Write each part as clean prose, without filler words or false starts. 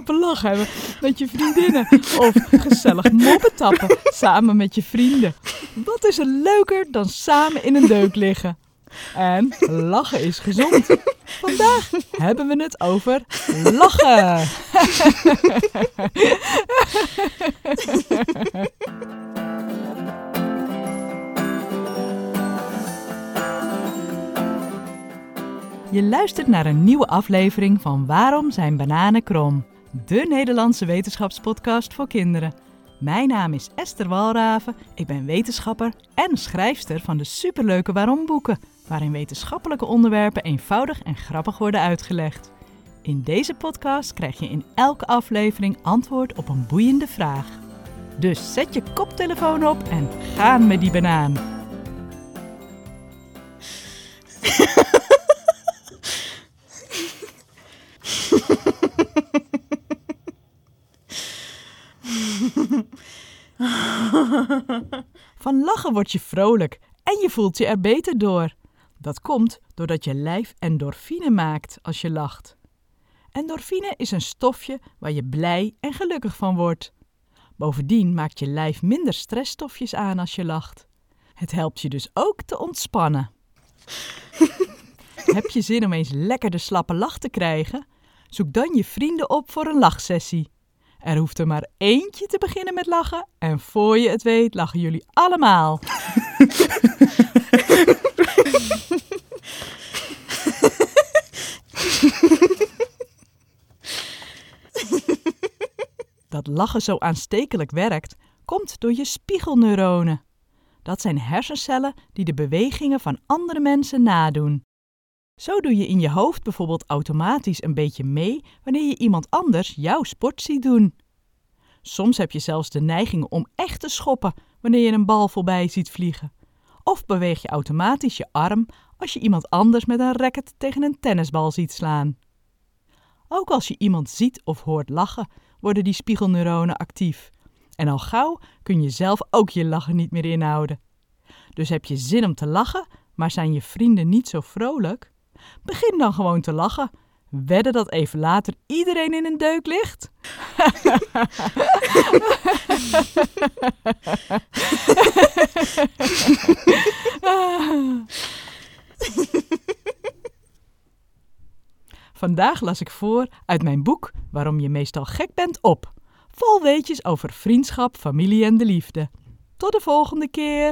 slapen lach hebben met je vriendinnen. Of gezellig moppen tappen samen met je vrienden. Wat is er leuker dan samen in een deuk liggen? En lachen is gezond. Vandaag hebben we het over lachen. Je luistert naar een nieuwe aflevering van Waarom zijn bananen krom? De Nederlandse wetenschapspodcast voor kinderen. Mijn naam is Esther Walraven, ik ben wetenschapper en schrijfster van de superleuke Waarom boeken, waarin wetenschappelijke onderwerpen eenvoudig en grappig worden uitgelegd. In deze podcast krijg je in elke aflevering antwoord op een boeiende vraag. Dus zet je koptelefoon op en gaan met die banaan. Van lachen word je vrolijk en je voelt je er beter door. Dat komt doordat je lijf endorfine maakt als je lacht. Endorfine is een stofje waar je blij en gelukkig van wordt. Bovendien maakt je lijf minder stressstofjes aan als je lacht. Het helpt je dus ook te ontspannen. Heb je zin om eens lekker de slappe lach te krijgen? Zoek dan je vrienden op voor een lachsessie. Er hoeft er maar eentje te beginnen met lachen en voor je het weet lachen jullie allemaal. Dat lachen zo aanstekelijk werkt, komt door je spiegelneuronen. Dat zijn hersencellen die de bewegingen van andere mensen nadoen. Zo doe je in je hoofd bijvoorbeeld automatisch een beetje mee wanneer je iemand anders jouw sport ziet doen. Soms heb je zelfs de neiging om echt te schoppen wanneer je een bal voorbij ziet vliegen. Of beweeg je automatisch je arm als je iemand anders met een racket tegen een tennisbal ziet slaan. Ook als je iemand ziet of hoort lachen, worden die spiegelneuronen actief. En al gauw kun je zelf ook je lachen niet meer inhouden. Dus heb je zin om te lachen, maar zijn je vrienden niet zo vrolijk? Begin dan gewoon te lachen. Wedden dat even later iedereen in een deuk ligt? Vandaag las ik voor uit mijn boek Waarom je meestal gek bent op. Vol weetjes over vriendschap, familie en de liefde. Tot de volgende keer!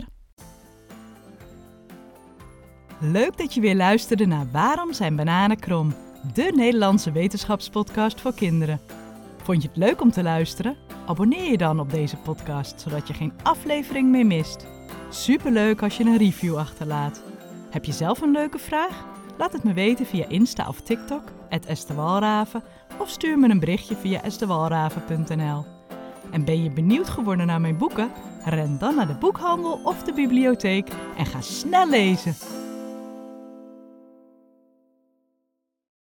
Leuk dat je weer luisterde naar Waarom zijn bananen krom? De Nederlandse wetenschapspodcast voor kinderen. Vond je het leuk om te luisteren? Abonneer je dan op deze podcast, zodat je geen aflevering meer mist. Superleuk als je een review achterlaat. Heb je zelf een leuke vraag? Laat het me weten via Insta of TikTok, @estherwalraven, of stuur me een berichtje via estherwalraven.nl. En ben je benieuwd geworden naar mijn boeken? Ren dan naar de boekhandel of de bibliotheek en ga snel lezen.